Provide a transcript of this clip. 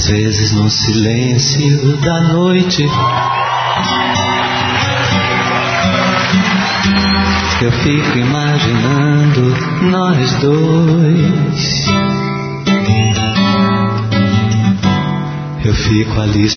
vezes no silêncio da noite eu fico imaginando nós dois. Eu fico ali